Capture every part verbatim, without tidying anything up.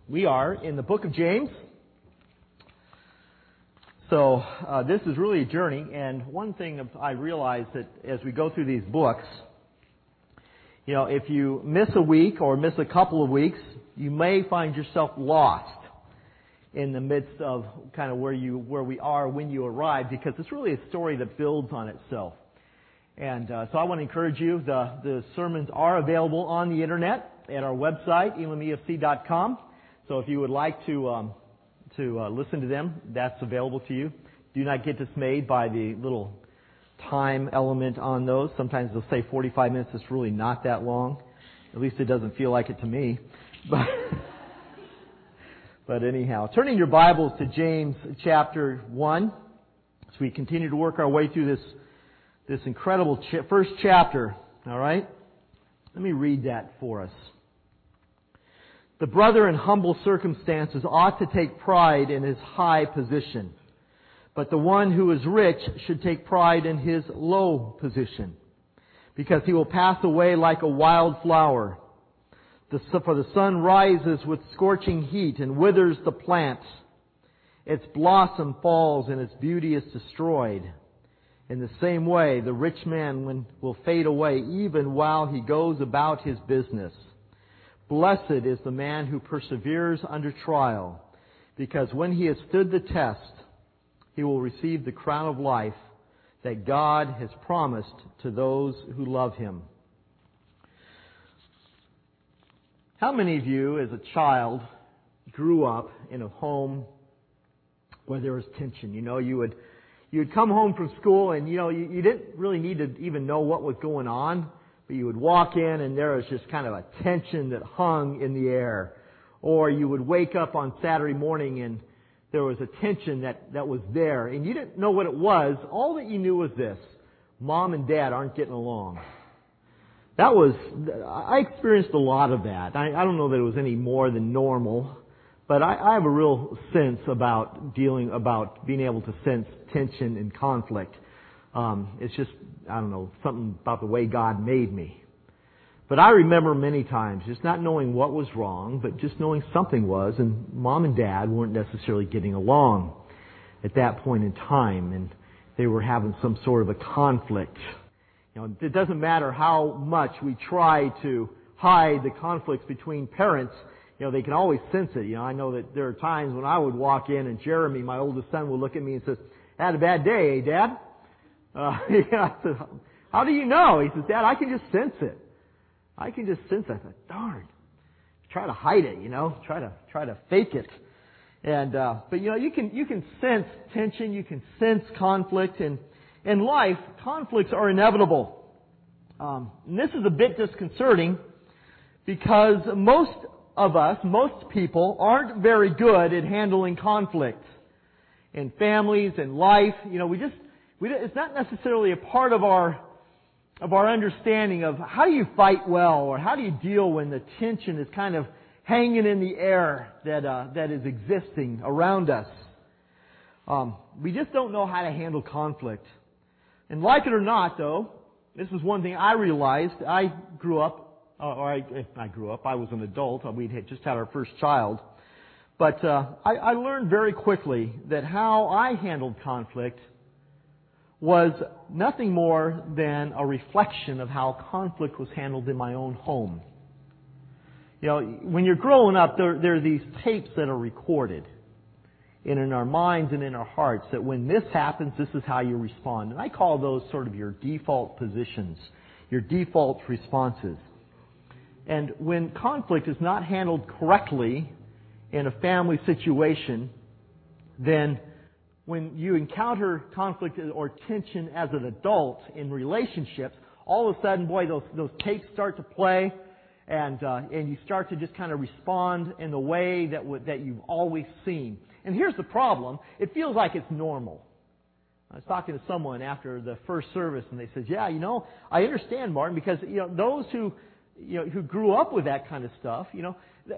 We are in the book of James. So uh, this is really a journey, and one thing I realize that as we go through these books, you know, if you miss a week or miss a couple of weeks, you may find yourself lost in the midst of kind of where you where we are when you arrive, because it's really a story that builds on itself. And uh, so I want to encourage you. The the sermons are available on the internet at our website, elam e f c dot com. So if you would like to um, to uh, listen to them, that's available to you. Do not get dismayed by the little time element on those. Sometimes they'll say forty-five minutes. It's really not that long. At least it doesn't feel like it to me. But but anyhow, turning your Bibles to James chapter one, as we continue to work our way through this this incredible ch- first chapter. All right, let me read that for us. The brother in humble circumstances ought to take pride in his high position, but the one who is rich should take pride in his low position, because he will pass away like a wild flower. The, for the sun rises with scorching heat and withers the plant. Its blossom falls and its beauty is destroyed. In the same way, the rich man will fade away even while he goes about his business. Blessed is the man who perseveres under trial, because when he has stood the test, he will receive the crown of life that God has promised to those who love Him. How many of you, as a child, grew up in a home where there was tension? You know, you would you would come home from school, and you know you, you didn't really need to even know what was going on. But you would walk in and there was just kind of a tension that hung in the air. Or you would wake up on Saturday morning and there was a tension that, that was there. And you didn't know what it was. All that you knew was this: Mom and Dad aren't getting along. That was, I experienced a lot of that. I, I don't know that it was any more than normal. But I, I have a real sense about dealing, about being able to sense tension and conflict. Um, it's just, I don't know, something about the way God made me. But I remember many times just not knowing what was wrong, but just knowing something was, and Mom and Dad weren't necessarily getting along at that point in time, and they were having some sort of a conflict. You know, it doesn't matter how much we try to hide the conflicts between parents. You know, they can always sense it. You know, I know that there are times when I would walk in and Jeremy, my oldest son, would look at me and says, "Had a bad day, eh, Dad?" Uh, yeah, I said, "How do you know?" He says, "Dad, I can just sense it. I can just sense it." I said, "Darn. Try to hide it, you know. Try to try to fake it." And uh, but you know, you can you can sense tension, you can sense conflict, and in life, conflicts are inevitable. Um, and this is a bit disconcerting because most of us, most people, aren't very good at handling conflict in families and life. You know, we just We, it's not necessarily a part of our of our understanding of how do you fight well, or how do you deal when the tension is kind of hanging in the air that uh, that is existing around us. Um, we just don't know how to handle conflict. And like it or not, though, this was one thing I realized. I grew up, or I, I grew up. I was an adult. We had just had our first child, but uh, I, I learned very quickly that how I handled conflict was nothing more than a reflection of how conflict was handled in my own home. You know, when you're growing up, there, there are these tapes that are recorded. And in our minds and in our hearts, that when this happens, this is how you respond. And I call those sort of your default positions, your default responses. And when conflict is not handled correctly in a family situation, then when you encounter conflict or tension as an adult in relationships, all of a sudden, boy, those those tapes start to play, and uh, and you start to just kind of respond in the way that w- that you've always seen. And here's the problem: it feels like it's normal. I was talking to someone after the first service, and they said, "Yeah, you know, I understand, Martin, because you know those who you know who grew up with that kind of stuff, you know,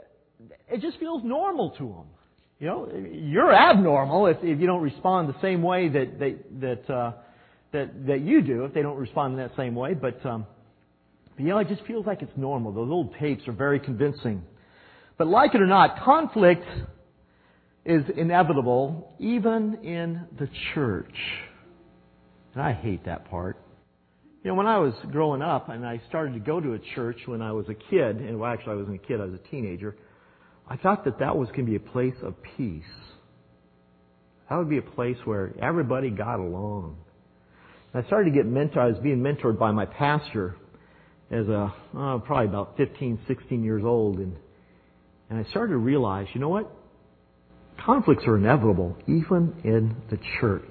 it just feels normal to them." You know, you're abnormal if, if you don't respond the same way that that that, uh, that that you do. If they don't respond in that same way, but, um, but you know, it just feels like it's normal. Those old tapes are very convincing. But like it or not, conflict is inevitable even in the church. And I hate that part. You know, when I was growing up and I started to go to a church when I was a kid, and well, actually I wasn't a kid, I was a teenager, I thought that that was going to be a place of peace. That would be a place where everybody got along. And I started to get mentored. I was being mentored by my pastor as a, oh, probably about fifteen, sixteen years old. And, and I started to realize, you know what? Conflicts are inevitable, even in the church.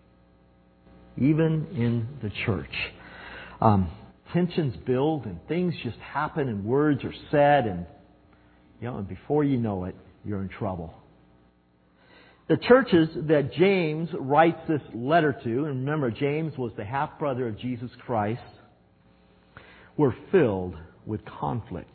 Even in the church. Um, tensions build and things just happen and words are said and, you know, and before you know it, you're in trouble. The churches that James writes this letter to, and remember James was the half-brother of Jesus Christ, were filled with conflict.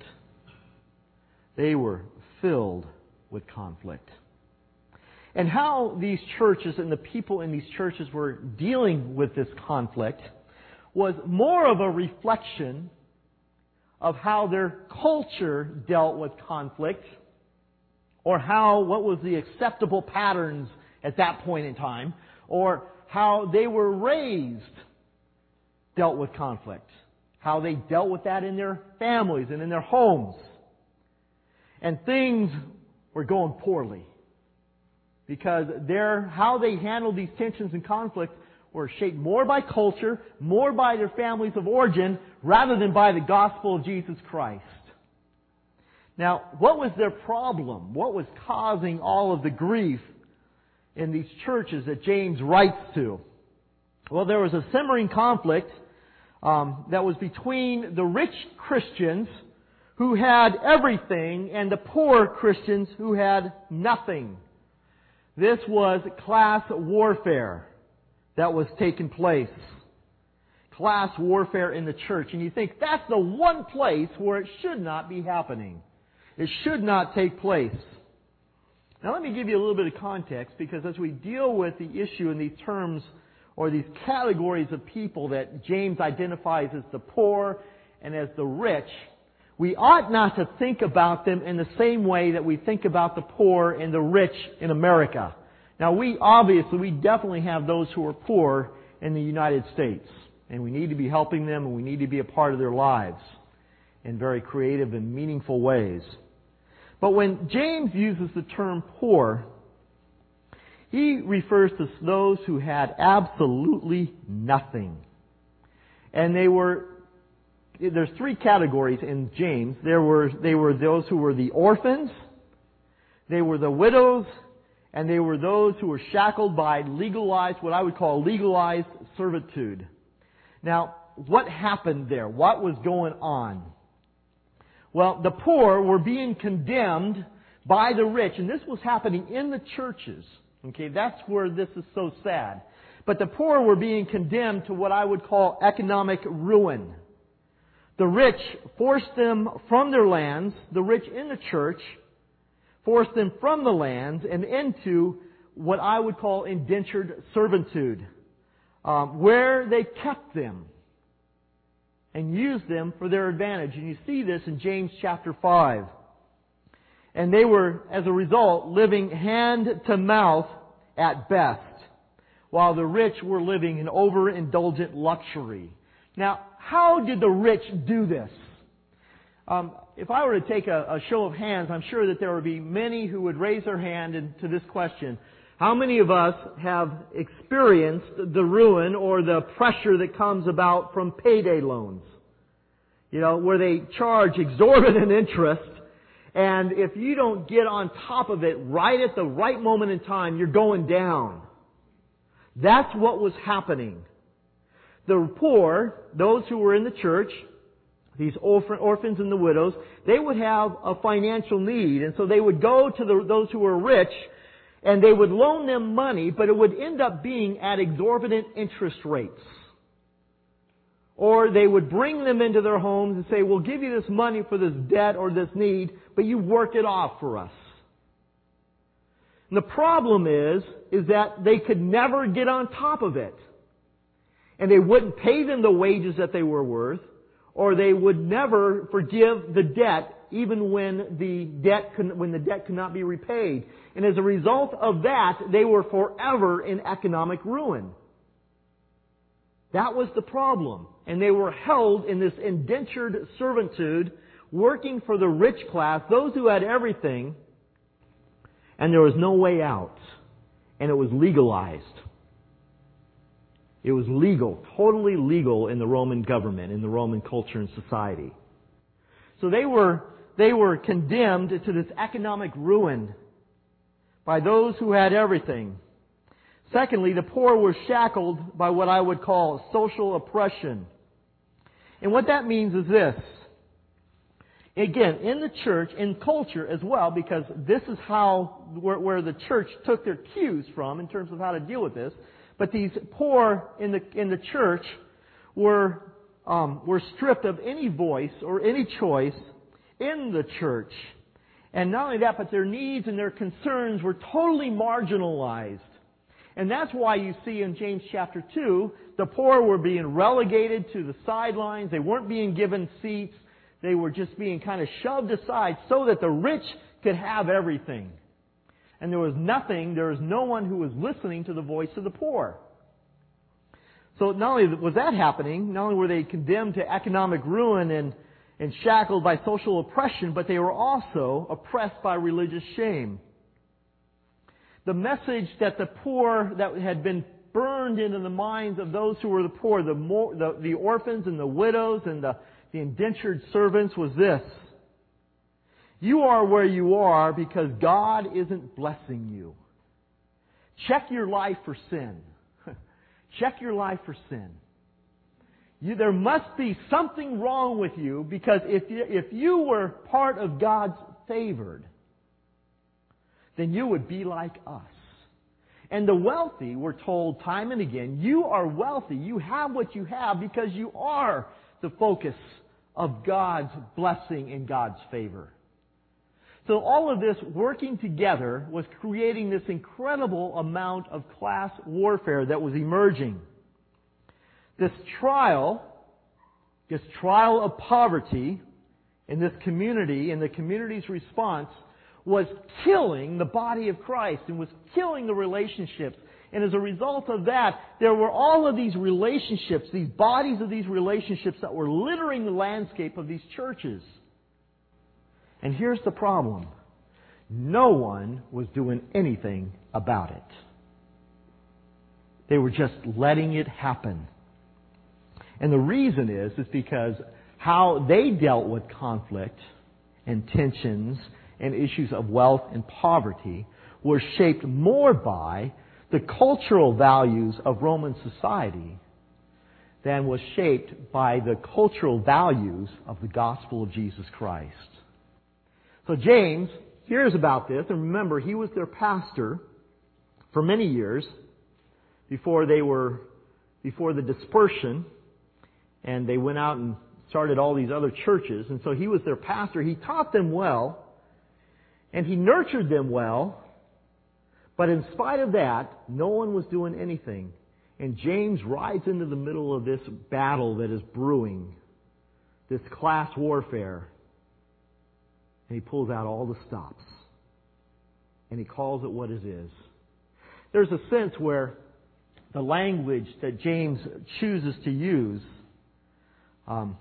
They were filled with conflict. And how these churches and the people in these churches were dealing with this conflict was more of a reflection of how their culture dealt with conflict, or how, what was the acceptable patterns at that point in time, or how they were raised dealt with conflict, how they dealt with that in their families and in their homes. And things were going poorly because their, how they handled these tensions and conflicts were shaped more by culture, more by their families of origin, rather than by the gospel of Jesus Christ. Now, what was their problem? What was causing all of the grief in these churches that James writes to? Well, there was a simmering conflict um, that was between the rich Christians who had everything and the poor Christians who had nothing. This was class warfare that was taking place. Class warfare in the church. And you think that's the one place where it should not be happening. It should not take place. Now let me give you a little bit of context, because as we deal with the issue in these terms or these categories of people that James identifies as the poor and as the rich, we ought not to think about them in the same way that we think about the poor and the rich in America. Now we obviously, we definitely have those who are poor in the United States. And we need to be helping them, and we need to be a part of their lives in very creative and meaningful ways. But when James uses the term poor, he refers to those who had absolutely nothing. And they were, there's three categories in James. There were, they were those who were the orphans, they were the widows, and they were those who were shackled by legalized, what I would call legalized servitude. Now, what happened there? What was going on? Well, the poor were being condemned by the rich, and this was happening in the churches. Okay, that's where this is so sad. But the poor were being condemned to what I would call economic ruin. The rich forced them from their lands, the rich in the church, forced them from the lands and into what I would call indentured servitude, um, where they kept them and used them for their advantage. And you see this in James chapter five. And they were, as a result, living hand to mouth at best, while the rich were living in overindulgent luxury. Now, how did the rich do this? Um, if I were to take a, a show of hands, I'm sure that there would be many who would raise their hand in, to this question. How many of us have experienced the ruin or the pressure that comes about from payday loans? You know, where they charge exorbitant interest, and if you don't get on top of it right at the right moment in time, you're going down. That's what was happening. The poor, those who were in the church, these orphan, orphans and the widows, they would have a financial need, and so they would go to the, those who were rich, and they would loan them money, but it would end up being at exorbitant interest rates. Or they would bring them into their homes and say, we'll give you this money for this debt or this need, but you work it off for us. And the problem is, is that they could never get on top of it. And they wouldn't pay them the wages that they were worth, or they would never forgive the debt even when the debt could, when the debt could not be repaid. And as a result of that, they were forever in economic ruin. That was the problem. And they were held in this indentured servitude, working for the rich class, those who had everything, and there was no way out. And it was legalized. It was legal, totally legal in the Roman government, in the Roman culture and society. So they were, they were condemned to this economic ruin by those who had everything. Secondly, the poor were shackled by what I would call social oppression. And what that means is this. Again, in the church, in culture as well, because this is how, where, where the church took their cues from in terms of how to deal with this. But these poor in the in the church were um, were stripped of any voice or any choice in the church. And not only that, but their needs and their concerns were totally marginalized. And that's why you see in James chapter two, the poor were being relegated to the sidelines. They weren't being given seats. They were just being kind of shoved aside so that the rich could have everything. And there was nothing, there was no one who was listening to the voice of the poor. So not only was that happening, not only were they condemned to economic ruin and, and shackled by social oppression, but they were also oppressed by religious shame. The message that the poor, that had been burned into the minds of those who were the poor, the, more, the, the orphans and the widows and the, the indentured servants was this. You are where you are because God isn't blessing you. Check your life for sin. Check your life for sin. You, there must be something wrong with you because if you, if you were part of God's favored, then you would be like us. And the wealthy, we're told time and again, you are wealthy. You have what you have because you are the focus of God's blessing and God's favor. So all of this working together was creating this incredible amount of class warfare that was emerging. This trial, this trial of poverty in this community, and the community's response, was killing the body of Christ and was killing the relationships. And as a result of that, there were all of these relationships, these bodies of these relationships that were littering the landscape of these churches. And here's the problem. No one was doing anything about it. They were just letting it happen. And the reason is, is because how they dealt with conflict and tensions and issues of wealth and poverty were shaped more by the cultural values of Roman society than was shaped by the cultural values of the gospel of Jesus Christ. So James hears about this, and remember, he was their pastor for many years before they were, before the dispersion, and they went out and started all these other churches, and so he was their pastor. He taught them well, and he nurtured them well, but in spite of that, no one was doing anything. And James rides into the middle of this battle that is brewing, this class warfare. And he pulls out all the stops. And he calls it what it is. There's a sense where the language that James chooses to use um,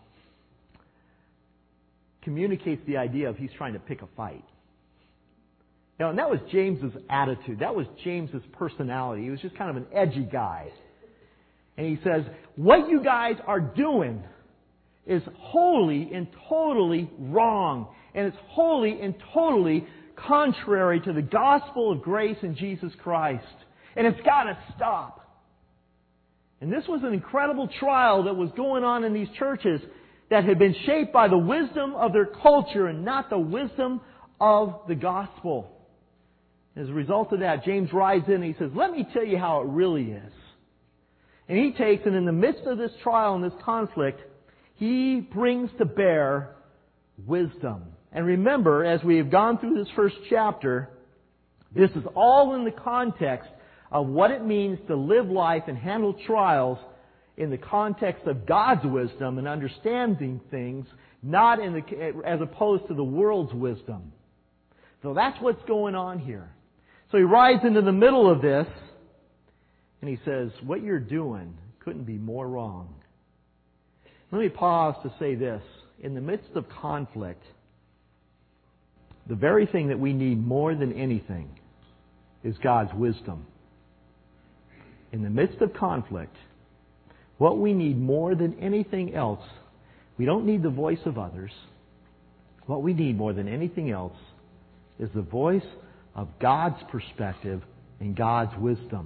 communicates the idea of he's trying to pick a fight. You know, and that was James's attitude. That was James's personality. He was just kind of an edgy guy. And he says, what you guys are doing is wholly and totally wrong. And it's wholly and totally contrary to the gospel of grace in Jesus Christ. And it's got to stop. And this was an incredible trial that was going on in these churches that had been shaped by the wisdom of their culture and not the wisdom of the gospel. As a result of that, James rides in and he says, let me tell you how it really is. And he takes, and in the midst of this trial and this conflict, he brings to bear wisdom. And remember, as we have gone through this first chapter, this is all in the context of what it means to live life and handle trials in the context of God's wisdom and understanding things, not in the, as opposed to the world's wisdom. So that's what's going on here. So he rides into the middle of this, and he says, what you're doing couldn't be more wrong. Let me pause to say this. In the midst of conflict, the very thing that we need more than anything is God's wisdom. In the midst of conflict, what we need more than anything else, we don't need the voice of others. What we need more than anything else is the voice of God's perspective and God's wisdom.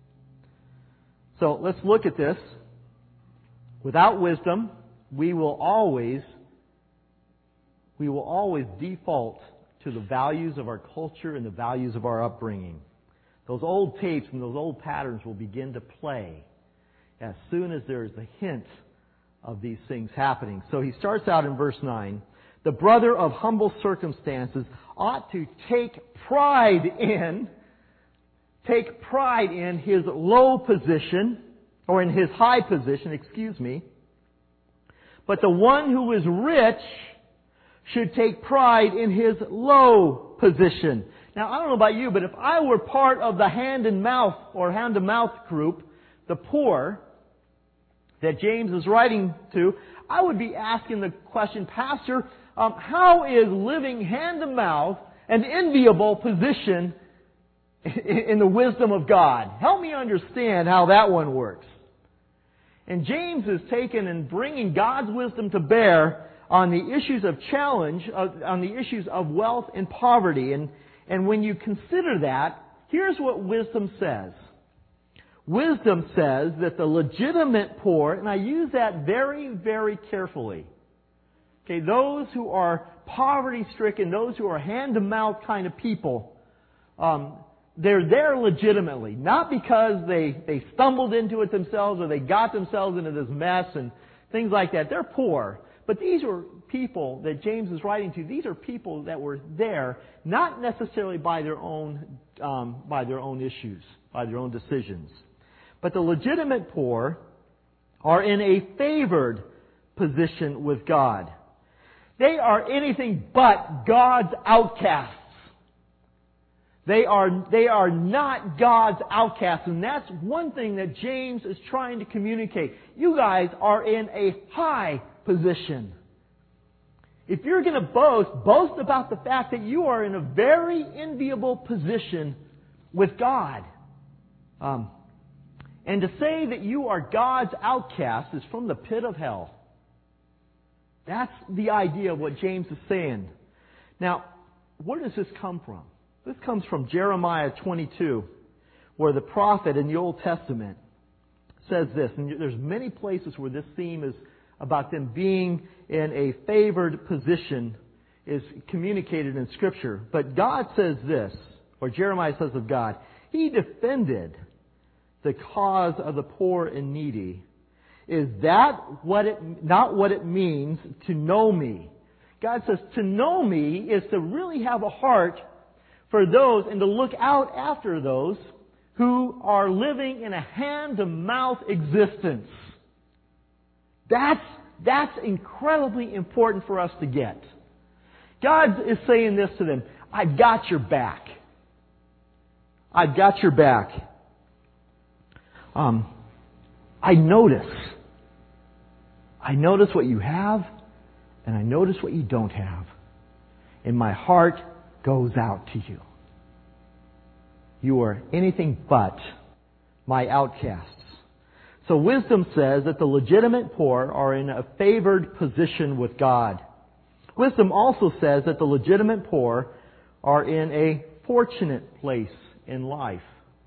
So let's look at this. Without wisdom, we will always we will always default to the values of our culture and the values of our upbringing. Those old tapes and those old patterns will begin to play as soon as there is a hint of these things happening. So he starts out in verse nine. The brother of humble circumstances ought to take pride in, take pride in his low position, or in his high position, excuse me. But the one who is rich should take pride in his low position. Now, I don't know about you, but if I were part of the hand and mouth or hand to mouth group, the poor that James is writing to, I would be asking the question, Pastor, um, how is living hand to mouth an enviable position in the wisdom of God? Help me understand how that one works. And James is taking and bringing God's wisdom to bear on the issues of challenge, on the issues of wealth and poverty. And, and when you consider that, here's what wisdom says. Wisdom says that the legitimate poor, and I use that very, very carefully. Okay, those who are poverty-stricken, those who are hand-to-mouth kind of people, um, they're there legitimately. Not because they, they stumbled into it themselves or they got themselves into this mess and things like that. They're poor. But these were people that James is writing to. These are people that were there, not necessarily by their own um, by their own issues, by their own decisions. But the legitimate poor are in a favored position with God. They are anything but God's outcasts. They are, they are not God's outcasts. And that's one thing that James is trying to communicate. You guys are in a high position. If you're going to boast, boast about the fact that you are in a very enviable position with God. Um, and to say that you are God's outcast is from the pit of hell. That's the idea of what James is saying. Now, where does this come from? This comes from Jeremiah twenty-two, where the prophet in the Old Testament says this. And there's many places where this theme is about them being in a favored position is communicated in Scripture. But God says this, or Jeremiah says of God, He defended the cause of the poor and needy. Is that what it, not what it means to know me? God says to know me is to really have a heart for those and to look out after those who are living in a hand-to-mouth existence. That's, that's incredibly important for us to get. God is saying this to them, I've got your back. I've got your back. Um, I notice. I notice what you have, and I notice what you don't have. And my heart goes out to you. You are anything but my outcasts. So wisdom says that the legitimate poor are in a favored position with God. Wisdom also says that the legitimate poor are in a fortunate place in life.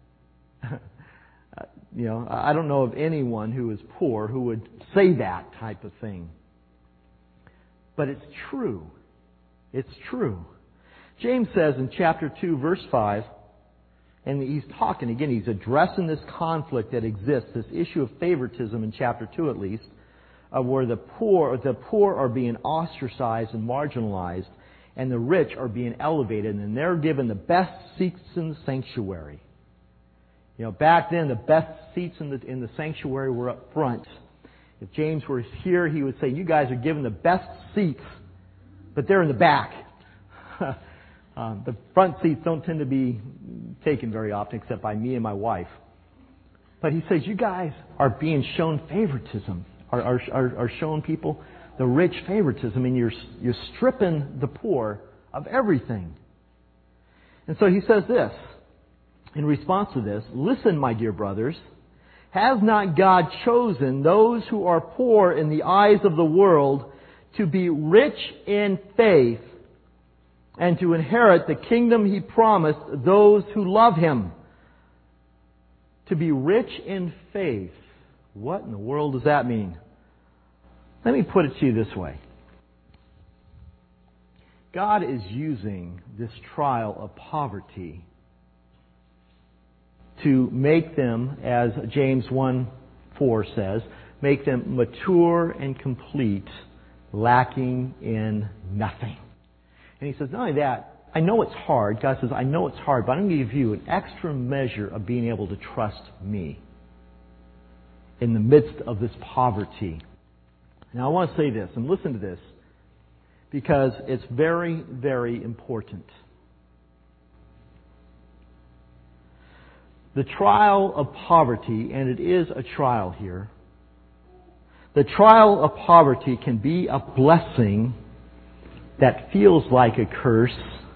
You know, I don't know of anyone who is poor who would say that type of thing. But it's true. It's true. James says in chapter two, verse five, and he's talking, again, he's addressing this conflict that exists, this issue of favoritism in chapter two at least, of where the poor, the poor are being ostracized and marginalized, and the rich are being elevated, and they're given the best seats in the sanctuary. You know, back then the best seats in the in the sanctuary were up front. If James were here, he would say, "You guys are given the best seats, but they're in the back." um, the front seats don't tend to be taken very often, except by me and my wife. But he says, "You guys are being shown favoritism, are are are, are showing people the rich favoritism, and you're you're stripping the poor of everything." And so he says this in response to this: "Listen, my dear brothers. Has not God chosen those who are poor in the eyes of the world to be rich in faith and to inherit the kingdom He promised those who love Him?" To be rich in faith. What in the world does that mean? Let me put it to you this way. God is using this trial of poverty to make them, as James one four says, make them mature and complete, lacking in nothing. And he says, not only that, I know it's hard. God says, I know it's hard, but I'm going to give you an extra measure of being able to trust me in the midst of this poverty. Now I want to say this, and listen to this, because it's very, very important. The trial of poverty, and it is a trial here, the trial of poverty can be a blessing that feels like a curse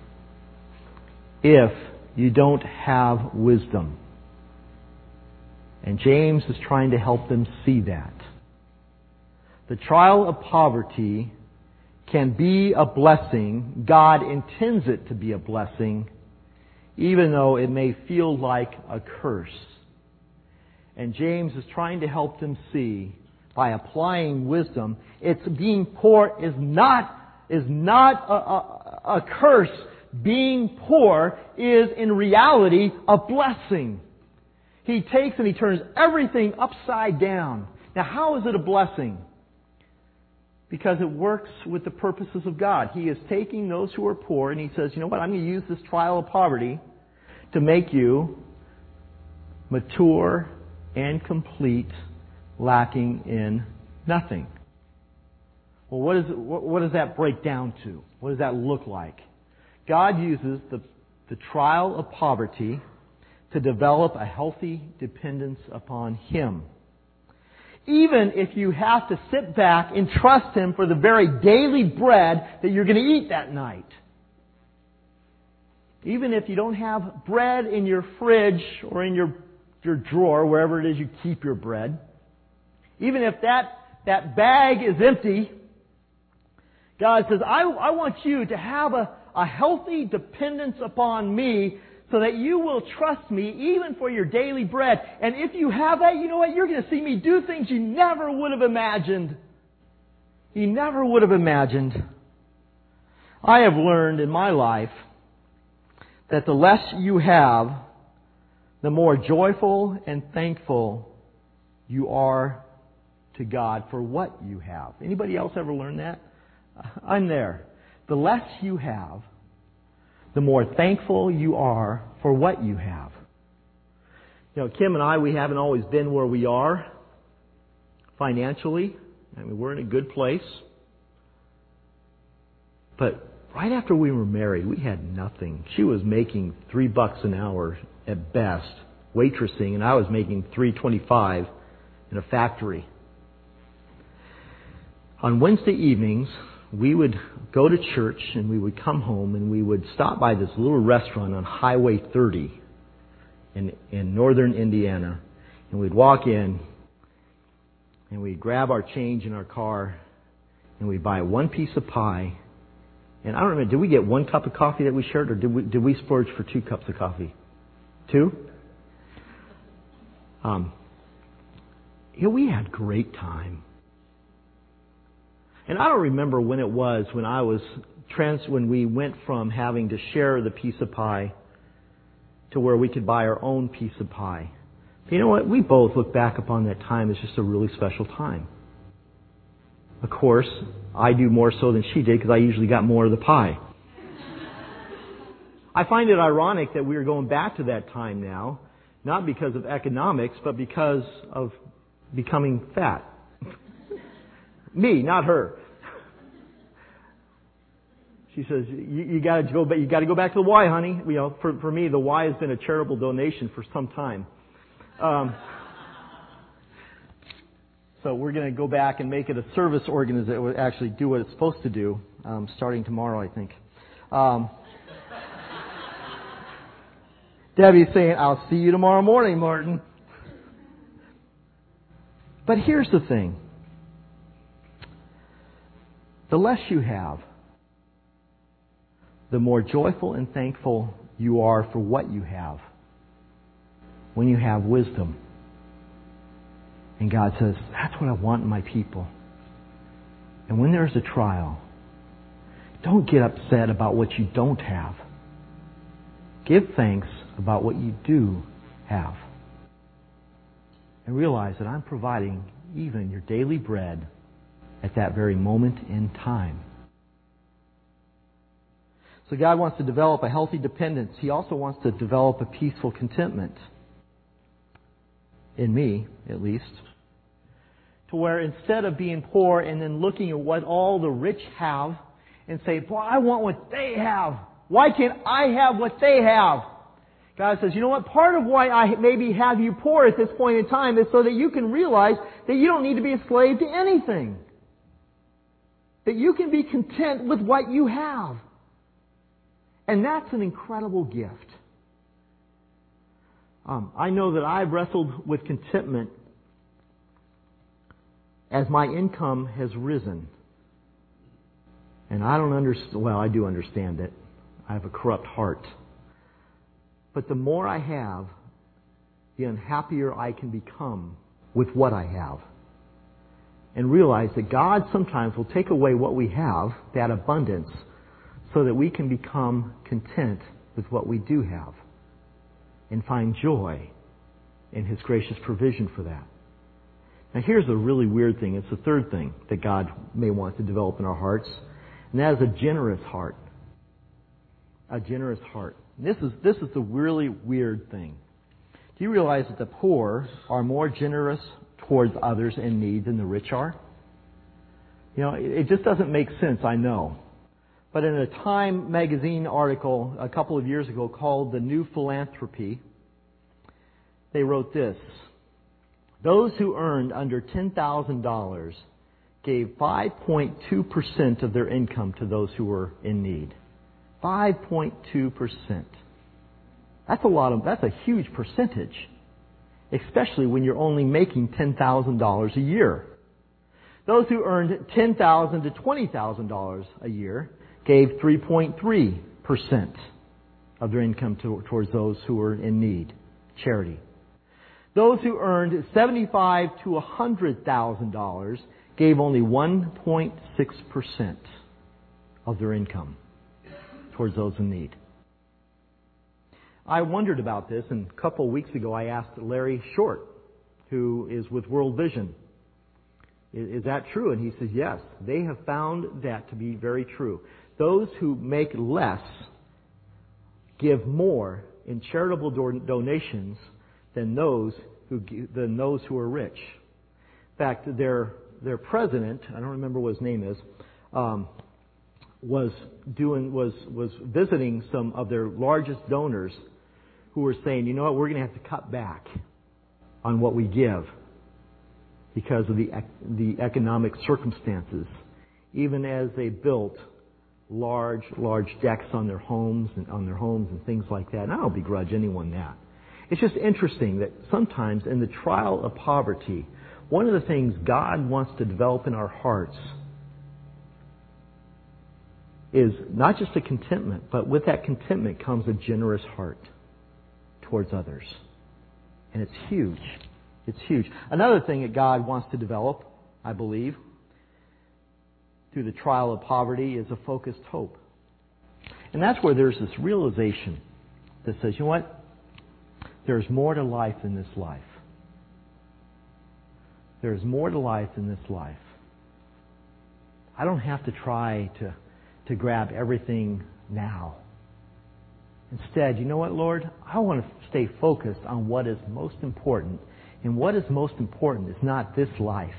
if you don't have wisdom. And James is trying to help them see that. The trial of poverty can be a blessing. God intends it to be a blessing, even though it may feel like a curse. And James is trying to help them see, by applying wisdom, it's being poor is not, is not a, a, a curse. Being poor is in reality a blessing. He takes and he turns everything upside down. Now how is it a blessing? Because it works with the purposes of God. He is taking those who are poor and He says, you know what, I'm going to use this trial of poverty to make you mature and complete, lacking in nothing. Well, what, is it, what, what does that break down to? What does that look like? God uses the, the trial of poverty to develop a healthy dependence upon Him. Even if you have to sit back and trust Him for the very daily bread that you're going to eat that night. Even if you don't have bread in your fridge or in your, your drawer, wherever it is you keep your bread. Even if that, that bag is empty, God says, I, I want you to have a, a healthy dependence upon me so that you will trust me even for your daily bread. And if you have that, you know what? You're going to see me do things you never would have imagined. You never would have imagined. I have learned in my life that the less you have, the more joyful and thankful you are to God for what you have. Anybody else ever learned that? I'm there. The less you have, the more thankful you are for what you have. You know, Kim and I, we haven't always been where we are financially. I mean, we're in a good place. But right after we were married, we had nothing. She was making three bucks an hour at best, waitressing, and I was making three twenty-five in a factory. On Wednesday evenings, we would go to church and we would come home and we would stop by this little restaurant on Highway thirty in, in northern Indiana. And we'd walk in and we'd grab our change in our car and we'd buy one piece of pie. And I don't remember, did we get one cup of coffee that we shared, or did we, did we splurge for two cups of coffee? Two? Um, you know, we had great time. And I don't remember when it was when I was trans when we went from having to share the piece of pie to where we could buy our own piece of pie. But you know what? We both look back upon that time as just a really special time. Of course, I do more so than she did because I usually got more of the pie. I find it ironic that we are going back to that time now Not because of economics, but because of becoming fat. Me, not her. She says, "You, you got to go. You got to go back to the Y, honey." You know, for for me, the Y has been a charitable donation for some time. Um, so we're going to go back and make it a service organization. It will actually do what it's supposed to do, um, starting tomorrow, I think. Um, Debbie's saying, "I'll see you tomorrow morning, Martin." But here's the thing: the less you have, the more joyful and thankful you are for what you have. When you have wisdom. And God says, that's what I want in my people. And when there's a trial, don't get upset about what you don't have. Give thanks about what you do have. And realize that I'm providing even your daily bread at that very moment in time. So God wants to develop a healthy dependence. He also wants to develop a peaceful contentment. In me, at least. To where instead of being poor and then looking at what all the rich have and say, boy, I want what they have. Why can't I have what they have? God says, you know what? Part of why I maybe have you poor at this point in time is so that you can realize that you don't need to be a slave to anything. That you can be content with what you have. And that's an incredible gift. Um, I know that I've wrestled with contentment as my income has risen. And I don't understand, well, I do understand it. I have a corrupt heart. But the more I have, the unhappier I can become with what I have. And realize that God sometimes will take away what we have, that abundance, so that we can become content with what we do have and find joy in His gracious provision for that. Now here's the really weird thing. It's the third thing that God may want to develop in our hearts, and that is a generous heart. A generous heart. And this is this is the really weird thing. Do you realize that the poor are more generous towards others in need than the rich are? You know, it just doesn't make sense, I know. But in a Time magazine article a couple of years ago called The New Philanthropy, they wrote this: those who earned under ten thousand dollars gave five point two percent of their income to those who were in need. five point two percent. That's a lot of, that's a huge percentage, especially when you're only making ten thousand dollars a year. Those who earned ten thousand dollars to twenty thousand dollars a year gave three point three percent of their income to, towards those who were in need, charity. Those who earned seventy-five thousand to one hundred thousand dollars gave only one point six percent of their income towards those in need. I wondered about this, and a couple of weeks ago I asked Larry Short, who is with World Vision, is that true? And he says, yes, they have found that to be very true. Those who make less give more in charitable donations than those who than those who are rich. In fact, their their president, I don't remember what his name is, um, was doing was was visiting some of their largest donors who were saying, you know what, we're going to have to cut back on what we give because of the the economic circumstances, even as they built large, large decks on their homes and on their homes and things like that. And I don't begrudge anyone that. It's just interesting that sometimes in the trial of poverty, one of the things God wants to develop in our hearts is not just a contentment, but with that contentment comes a generous heart towards others. And it's huge. It's huge. Another thing that God wants to develop, I believe, through the trial of poverty is a focused hope. And that's where there's this realization that says, you know what? There's more to life than this life. There's more to life than this life. I don't have to try to, to grab everything now. Instead, you know what, Lord? I want to stay focused on what is most important. And what is most important is not this life,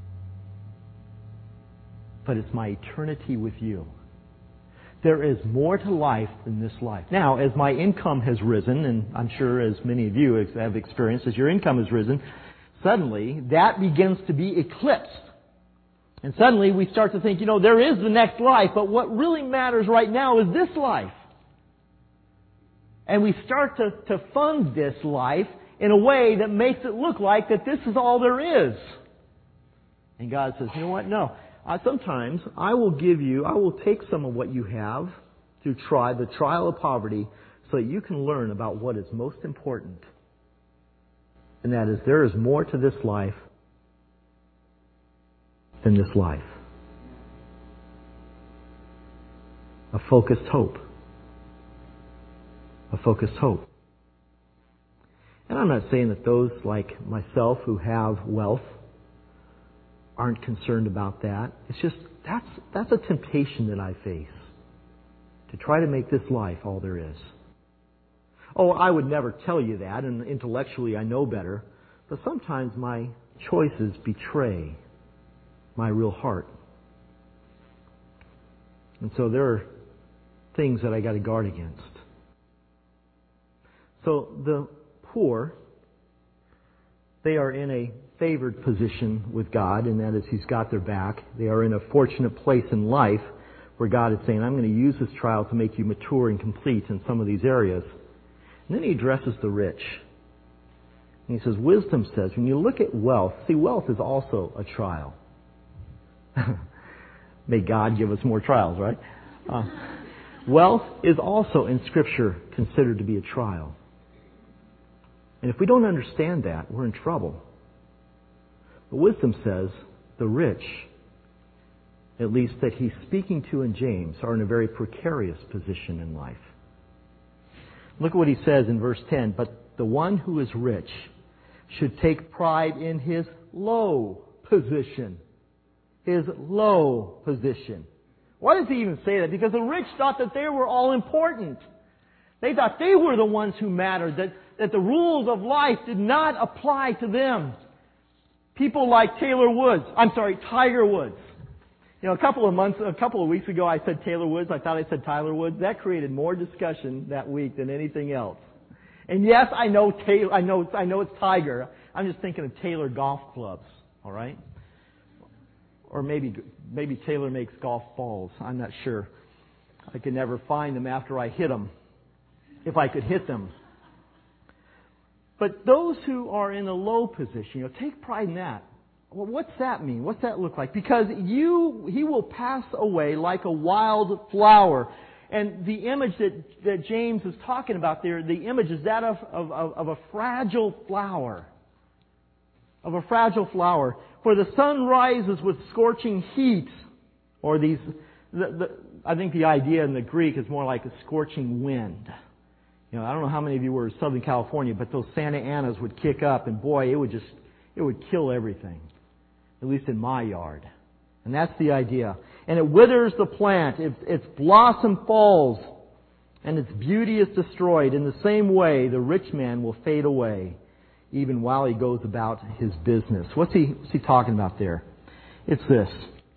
but it's my eternity with you. There is more to life than this life. Now, as my income has risen, and I'm sure as many of you have experienced, as your income has risen, suddenly that begins to be eclipsed. And suddenly we start to think, you know, there is the next life, but what really matters right now is this life. And we start to, to fund this life in a way that makes it look like that this is all there is. And God says, you know what? No. Uh, sometimes I will give you, I will take some of what you have through try, the trial of poverty so that you can learn about what is most important. And that is, there is more to this life than this life. A focused hope. A focused hope. And I'm not saying that those like myself who have wealth aren't concerned about that. It's just, that's, that's a temptation that I face. To try to make this life all there is. Oh, I would never tell you that, and intellectually I know better. But sometimes my choices betray my real heart. And so there are things that I got to guard against. So the poor, they are in a favored position with God, and that is He's got their back. They are in a fortunate place in life where God is saying, I'm going to use this trial to make you mature and complete in some of these areas. And then He addresses the rich. And He says, wisdom says, when you look at wealth, see, wealth is also a trial. May God give us more trials, right? Uh, wealth is also in Scripture considered to be a trial. And if we don't understand that, we're in trouble. But wisdom says the rich, at least that He's speaking to in James, are in a very precarious position in life. Look at what he says in verse ten. But the one who is rich should take pride in his low position. His low position. Why does he even say that? Because the rich thought that they were all important. They thought they were the ones who mattered, that, that the rules of life did not apply to them. People like Taylor Woods, I'm sorry, Tiger Woods. You know, a couple of months, a couple of weeks ago I said Taylor Woods, I thought I said Tyler Woods. That created more discussion that week than anything else. And yes, I know Taylor, I know, I know it's Tiger. I'm just thinking of Taylor golf clubs, all right? Or maybe, maybe Taylor makes golf balls. I'm not sure. I could never find them after I hit them. If I could hit them. But those who are in a low position, you know, take pride in that. Well, what's that mean? What's that look like? Because you, he will pass away like a wild flower. And the image that, that James is talking about there, the image is that of, of, of a fragile flower. Of a fragile flower. For the sun rises with scorching heat. Or these, the, the, I think the idea in the Greek is more like a scorching wind. You know, I don't know how many of you were in Southern California, but those Santa Anas would kick up, and boy, it would just, it would kill everything. At least in my yard. And that's the idea. And it withers the plant, its, its blossom falls, and its beauty is destroyed. In the same way, the rich man will fade away, even while he goes about his business. What's he, what's he talking about there? It's this.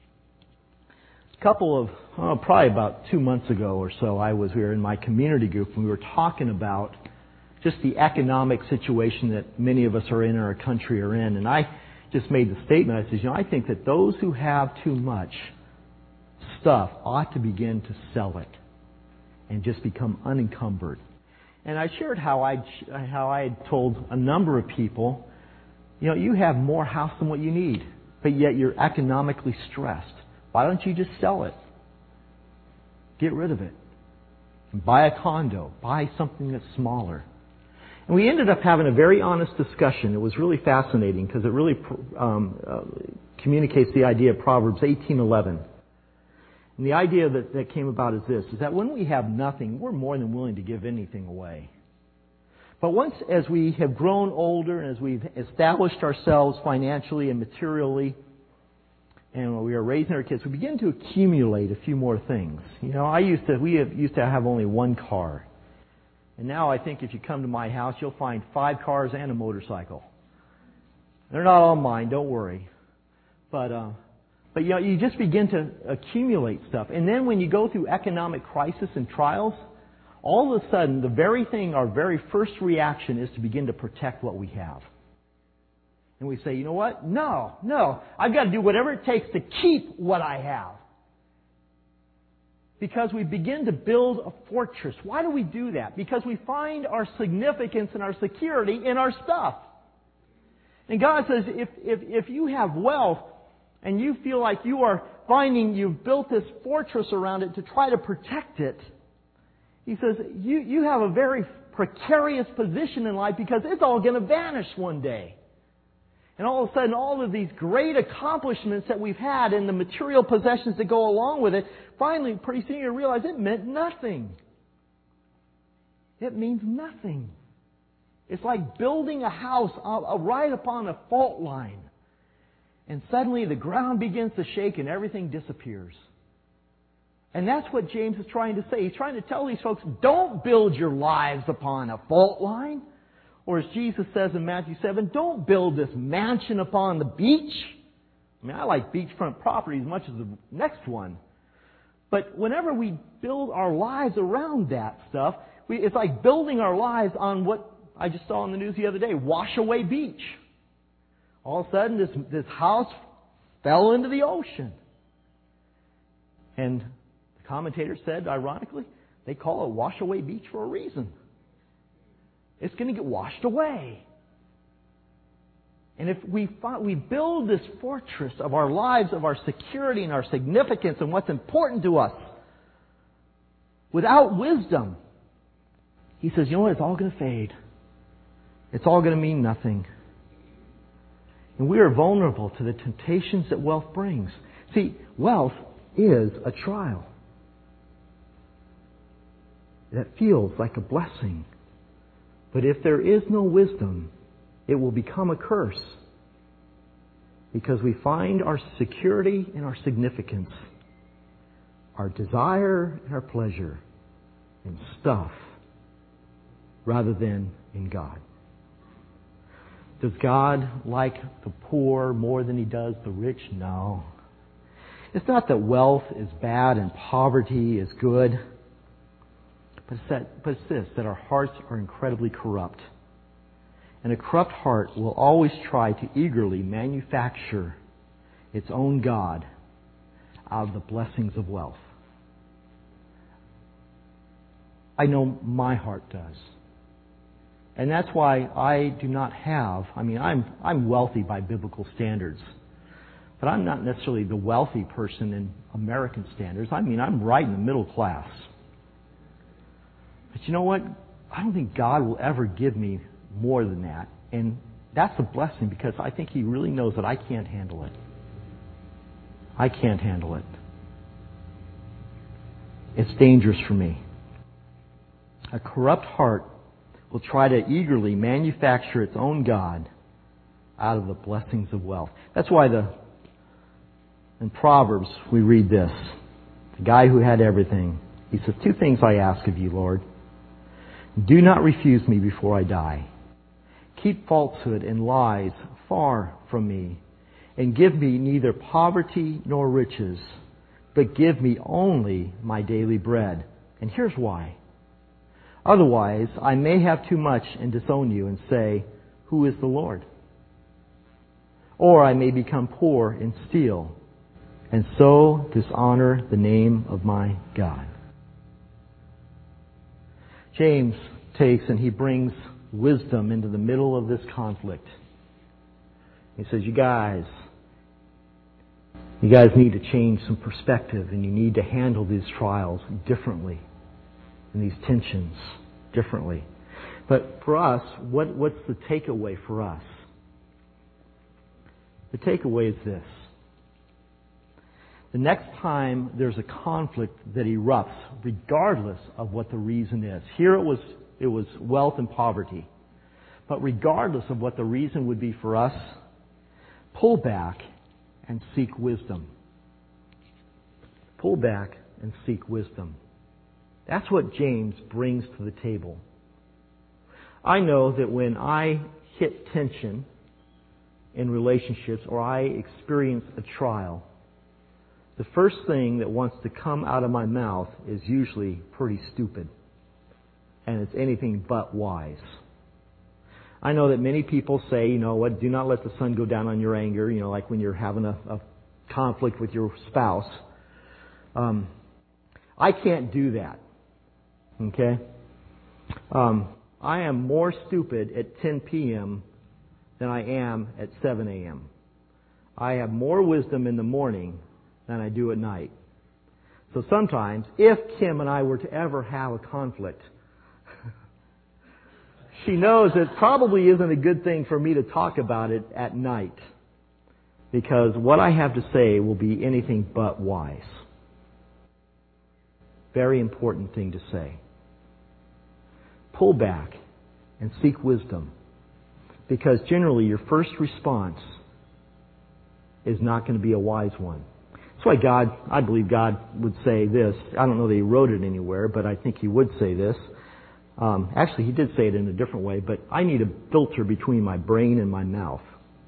A couple of, oh, probably about two months ago or so, I was, we were in my community group, and we were talking about just the economic situation that many of us are in, or our country are in. And I just made the statement, I said, you know, I think that those who have too much stuff ought to begin to sell it and just become unencumbered. And I shared how I how I had told a number of people, you know, you have more house than what you need, but yet you're economically stressed. Why don't you just sell it? Get rid of it. Buy a condo. Buy something that's smaller. And we ended up having a very honest discussion. It was really fascinating because it really um, uh, communicates the idea of Proverbs eighteen eleven. And the idea that, that came about is this, is that when we have nothing, we're more than willing to give anything away. But once, as we have grown older and as we've established ourselves financially and materially, and we are raising our kids, we begin to accumulate a few more things. You know, I used to, we have, used to have only one car. And now I think if you come to my house, you'll find five cars and a motorcycle. They're not all mine, don't worry. But, uh, but you know, you just begin to accumulate stuff. And then when you go through economic crisis and trials, all of a sudden, the very thing, our very first reaction is to begin to protect what we have. And we say, you know what? No, no. I've got to do whatever it takes to keep what I have. Because we begin to build a fortress. Why do we do that? Because we find our significance and our security in our stuff. And God says, if, if, if you have wealth and you feel like you are finding you've built this fortress around it to try to protect it, He says, you, you have a very precarious position in life because it's all going to vanish one day. And all of a sudden, all of these great accomplishments that we've had and the material possessions that go along with it, finally, pretty soon you realize it meant nothing. It means nothing. It's like building a house right upon a fault line. And suddenly the ground begins to shake and everything disappears. And that's what James is trying to say. He's trying to tell these folks, don't build your lives upon a fault line. Or as Jesus says in Matthew seven, don't build this mansion upon the beach. I mean, I like beachfront property as much as the next one. But whenever we build our lives around that stuff, we, it's like building our lives on what I just saw on the news the other day, Washaway Beach. All of a sudden, this, this house fell into the ocean. And the commentator said, ironically, they call it Washaway Beach for a reason. It's going to get washed away. And if we find, we build this fortress of our lives, of our security and our significance and what's important to us, without wisdom, he says, you know what, it's all going to fade. It's all going to mean nothing. And we are vulnerable to the temptations that wealth brings. See, wealth is a trial that feels like a blessing. But if there is no wisdom, it will become a curse. Because we find our security and our significance, our desire and our pleasure in stuff rather than in God. Does God like the poor more than He does the rich? No. It's not that wealth is bad and poverty is good. But it's, that, but it's this, that our hearts are incredibly corrupt. And a corrupt heart will always try to eagerly manufacture its own God out of the blessings of wealth. I know my heart does. And that's why I do not have, I mean, I'm, I'm wealthy by biblical standards. But I'm not necessarily the wealthy person in American standards. I mean, I'm right in the middle class. But you know what? I don't think God will ever give me more than that. And that's a blessing because I think He really knows that I can't handle it. I can't handle it. It's dangerous for me. A corrupt heart will try to eagerly manufacture its own God out of the blessings of wealth. That's why the in Proverbs we read this. The guy who had everything. He says, two things I ask of you, Lord. Do not refuse me before I die. Keep falsehood and lies far from me. And give me neither poverty nor riches, but give me only my daily bread. And here's why. Otherwise, I may have too much and disown you and say, who is the Lord? Or I may become poor and steal, and so dishonor the name of my God. James takes and he brings wisdom into the middle of this conflict. He says, you guys, you guys need to change some perspective and you need to handle these trials differently and these tensions differently. But for us, what, what's the takeaway for us? The takeaway is this. The next time there's a conflict that erupts, regardless of what the reason is. Here it was, it was wealth and poverty. But regardless of what the reason would be for us, pull back and seek wisdom. Pull back and seek wisdom. That's what James brings to the table. I know that when I hit tension in relationships or I experience a trial, the first thing that wants to come out of my mouth is usually pretty stupid. And it's anything but wise. I know that many people say, you know what, do not let the sun go down on your anger, you know, like when you're having a, a conflict with your spouse. Um, I can't do that. Okay? Um, I am more stupid at ten p.m. than I am at seven a.m. I have more wisdom in the morning than I do at night. So sometimes, if Kim and I were to ever have a conflict, she knows it probably isn't a good thing for me to talk about it at night, because what I have to say will be anything but wise. Very important thing to say. Pull back and seek wisdom, because generally your first response is not going to be a wise one. That's why God, I believe God would say this. I don't know that He wrote it anywhere, but I think He would say this. Um, actually, He did say it in a different way, but I need a filter between my brain and my mouth.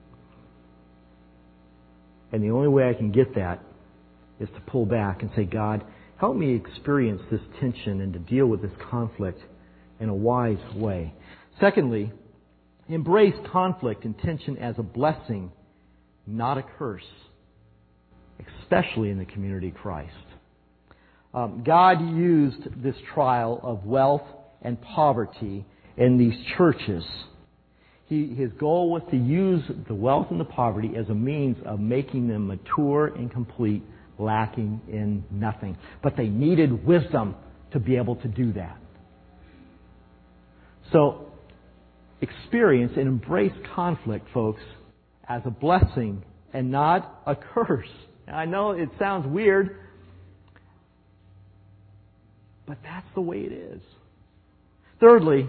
And the only way I can get that is to pull back and say, God, help me experience this tension and to deal with this conflict in a wise way. Secondly, embrace conflict and tension as a blessing, not a curse, especially in the community of Christ. Um, God used this trial of wealth and poverty in these churches. He, his goal was to use the wealth and the poverty as a means of making them mature and complete, lacking in nothing. But they needed wisdom to be able to do that. So, experience and embrace conflict, folks, as a blessing and not a curse. I know it sounds weird, but that's the way it is. Thirdly,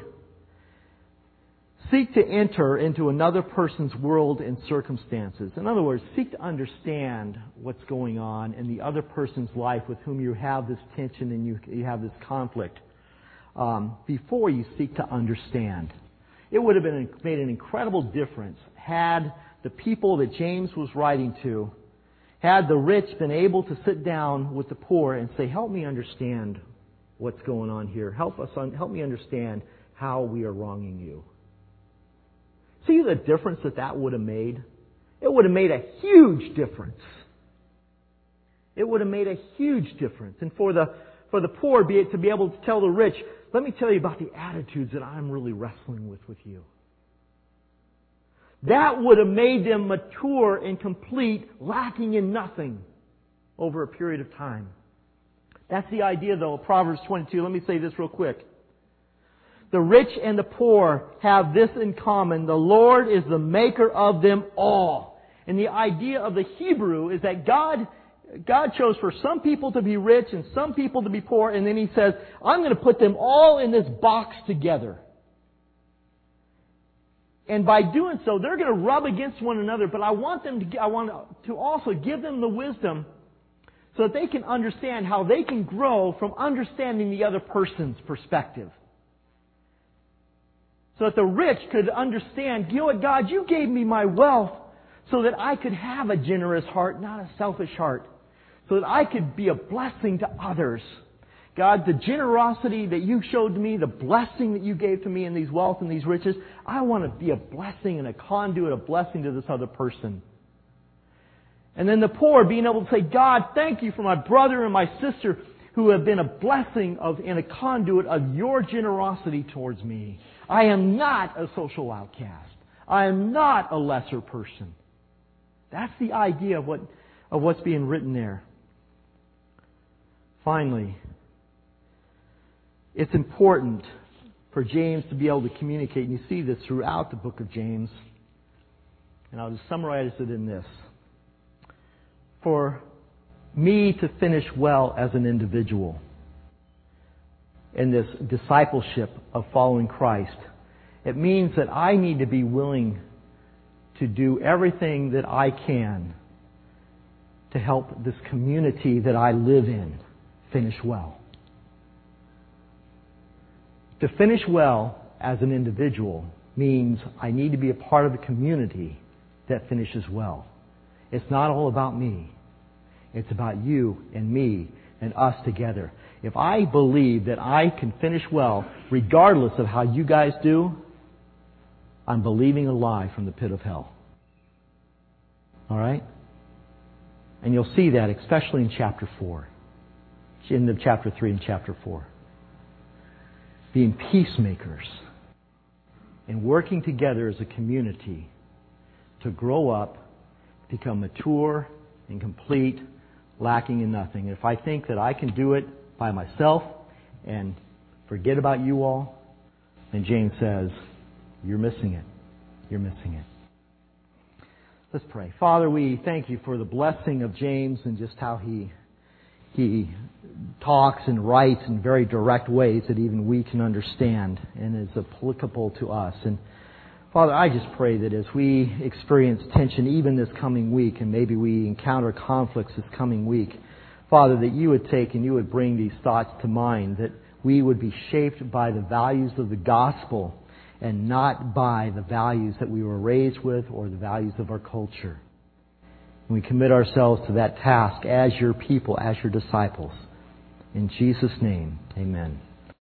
seek to enter into another person's world and circumstances. In other words, seek to understand what's going on in the other person's life with whom you have this tension and you, you have this conflict um, before you seek to understand. It would have been made an incredible difference had the people that James was writing to, had the rich been able to sit down with the poor and say, help me understand what's going on here. Help us, un- help me understand how we are wronging you. See the difference that that would have made? It would have made a huge difference. It would have made a huge difference. And for the for the poor be it, to be able to tell the rich, let me tell you about the attitudes that I'm really wrestling with with you. That would have made them mature and complete, lacking in nothing over a period of time. That's the idea, though, of Proverbs twenty-two. Let me say this real quick. The rich and the poor have this in common. The Lord is the maker of them all. And the idea of the Hebrew is that God, God chose for some people to be rich and some people to be poor. And then He says, I'm going to put them all in this box together. And by doing so, they're going to rub against one another. But I want them to, I want to also give them the wisdom so that they can understand how they can grow from understanding the other person's perspective. So that the rich could understand, you know what, God, you gave me my wealth so that I could have a generous heart, not a selfish heart. So that I could be a blessing to others. God, the generosity that you showed to me, the blessing that you gave to me in these wealth and these riches, I want to be a blessing and a conduit, a blessing to this other person. And then the poor being able to say, God, thank you for my brother and my sister who have been a blessing of and a conduit of your generosity towards me. I am not a social outcast. I am not a lesser person. That's the idea of what of what's being written there. Finally, it's important for James to be able to communicate, and you see this throughout the book of James. And I'll just summarize it in this. For me to finish well as an individual in this discipleship of following Christ, it means that I need to be willing to do everything that I can to help this community that I live in finish well. To finish well as an individual means I need to be a part of a community that finishes well. It's not all about me. It's about you and me and us together. If I believe that I can finish well regardless of how you guys do, I'm believing a lie from the pit of hell. All right? And you'll see that especially in chapter four. In the chapter three and chapter four. Being peacemakers and working together as a community to grow up, become mature and complete, lacking in nothing. If I think that I can do it by myself and forget about you all, then James says, you're missing it. You're missing it. Let's pray. Father, we thank you for the blessing of James and just how he he talks and writes in very direct ways that even we can understand and is applicable to us. And Father, I just pray that as we experience tension even this coming week, and maybe we encounter conflicts this coming week, Father, that you would take and you would bring these thoughts to mind, that we would be shaped by the values of the gospel and not by the values that we were raised with or the values of our culture. And we commit ourselves to that task as your people, as your disciples. In Jesus' name, amen.